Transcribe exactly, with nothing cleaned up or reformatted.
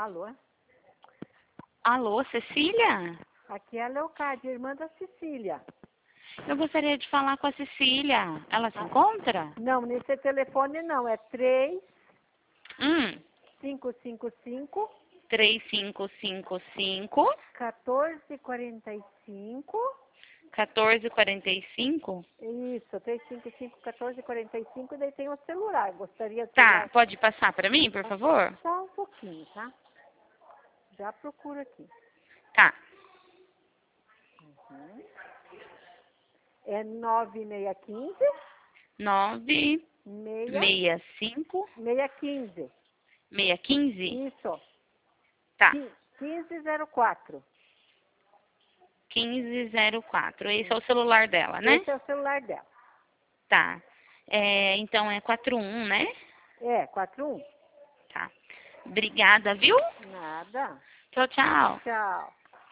Alô? Alô, Cecília? Aqui é a Leocádia, irmã da Cecília. Eu gostaria de falar com a Cecília. Ela se Ah. encontra? Não, nesse telefone não. É três Hum, cinco cinco cinco, três cinco cinco cinco, quatorze quarenta e cinco. quatorze quarenta e cinco. Isso, três cinco cinco, quatorze quarenta e cinco. Daí tem o celular. Gostaria de Tá, celular? pode passar para mim, por favor? Só um pouquinho, tá? Já procuro aqui. Tá. Uhum. É nove seis um cinco, nove seis, seis cinco, seis quinze. seis quinze. Isso. Tá. quinze zero quatro. quinze zero quatro. Esse é o celular dela, né? Esse é o celular dela. Tá. É, então é quatro um, né? É, quatro um. Tá. Obrigada, viu? Nada. Tchau, tchau. Tchau.